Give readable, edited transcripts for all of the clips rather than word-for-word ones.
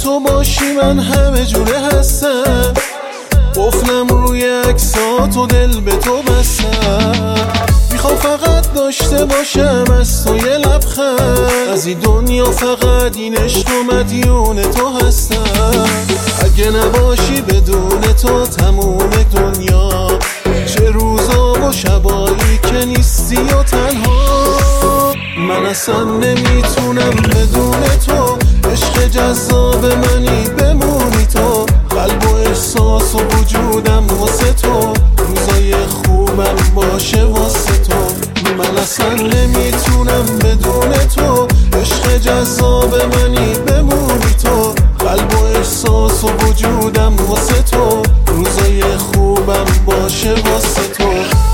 تو باشی من همه جوره هستم، قفلم روی عکسات و دل به تو بستم. میخوام فقط داشته باشم از تو یه لبخند، از این دنیا فقط این عشق و مدیون تو هستم. اگه نباشی بدون تو تموم دنیا، چه روزا و شبایی که نیستی و تنها. من اصلا نمیتونم بدون تو، عشق جذاب منی بمونی تو، قلب و احساس و وجودم واسه تو، روزای خوبم باشه واسه تو. من اصلا نمیتونم بدون تو، عشق جذاب منی بمونی تو، قلب و احساس و وجودم واسه تو، روزای خوبم باشه واسه تو.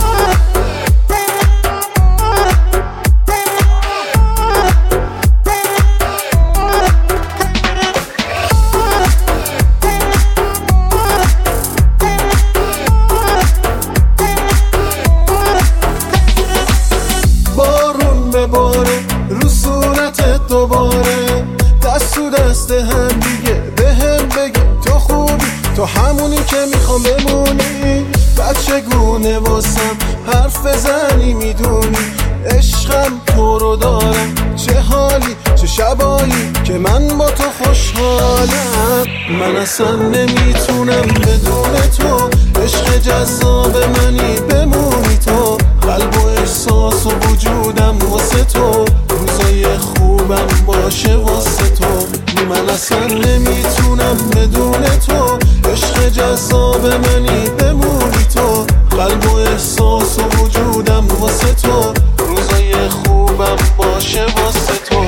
باره رو صورتت دوباره، دست تو دست هم دیگه به هم بگی تو خوبی، تو همونی که میخوام بمونی. بعد چگونه واسم حرف بزنی میدونی، عشقم تو رو دارم، چه حالی چه شبایی که من با تو خوشحالم. من اصلا نمیتونم بدون تو، عشق جذاب منی بمونی تو، قلب و احساس و وجودم واسه تو، روزای خوبم باشه واسه تو. من اصلا نمیتونم بدون تو، عشق جذاب منی بمونی تو، قلب و احساس و وجودم واسه تو، روزای خوبم باشه واسه تو.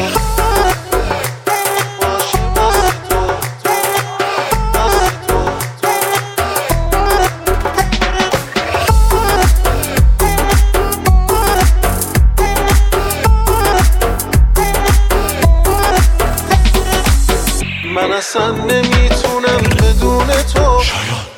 من اصلا نمیتونم بدون تو.